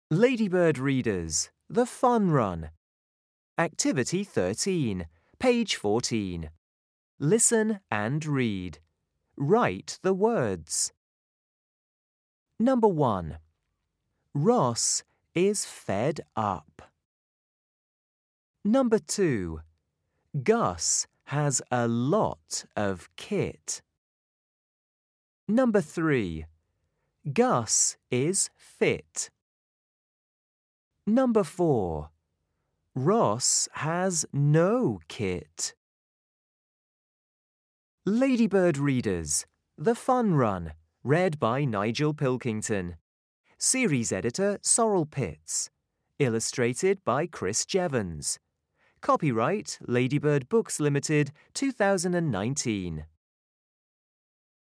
Ladybird readers, The Fun Run. Activity 13, page 14. Listen and read. Write the words. Number 1. Ross is fed up. Number 2. Gus has a lot of kit. Number 3. Gus is fit. Number 4. Ross has no kit. Ladybird readers, The Fun Run, read by Nigel Pilkington. Series editor Sorrel Pitts. Illustrated by Chris Jevons. Copyright Ladybird Books Limited, 2019.